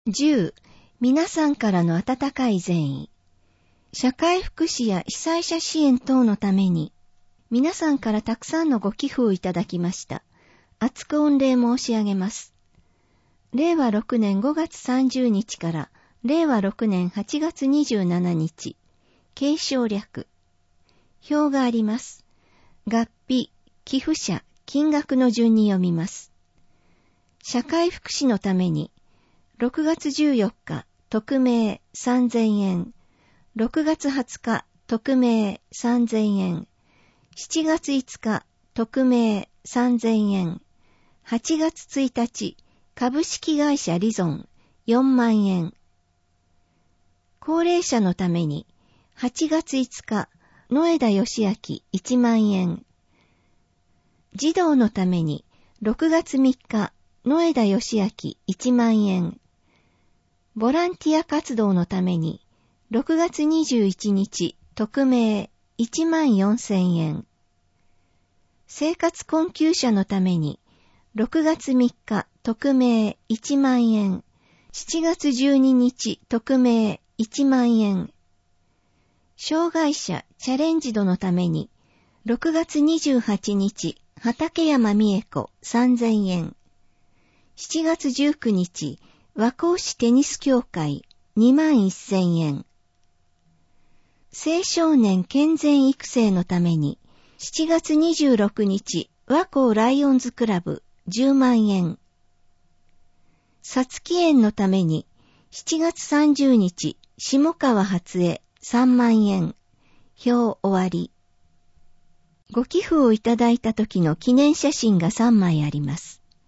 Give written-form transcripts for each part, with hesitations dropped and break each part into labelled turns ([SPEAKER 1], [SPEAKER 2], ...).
[SPEAKER 1] 10、皆さんからの温かい善意。社会福祉や被災者支援等のために、皆さんからたくさんのご寄付をいただきました。厚く御礼申し上げます。令和6年5月30日から令和6年8月27日、継承略。表があります。合費、寄付者、金額の順に読みます。社会福祉のために、6月14日、匿名3000円。6月20日、匿名3000円。7月5日、匿名3000円。8月1日、株式会社リゾン4万円。高齢者のために、8月5日、野枝義明1万円。児童のために、6月3日、野枝義明1万円。ボランティア活動のために、6月21日、匿名1万4000円。生活困窮者のために、6月3日、匿名1万円。7月12日、匿名1万円。障害者チャレンジドのために、6月28日、畠山美恵子3000円。7月19日、和光市テニス協会2万1000円。青少年健全育成のために、7月26日、和光ライオンズクラブ10万円。さつき園のために、7月30日、下川初江3万円。表終わり。ご寄付をいただいた時の記念写真が3枚あります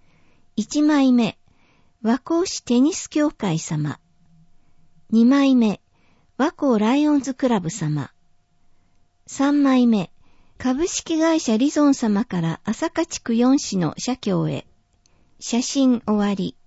[SPEAKER 1] 。1枚目、和光市テニス協会様。2枚目、和光ライオンズクラブ様。3枚目、株式会社リゾン様から朝霞地区4市の社協へ。写真終わり。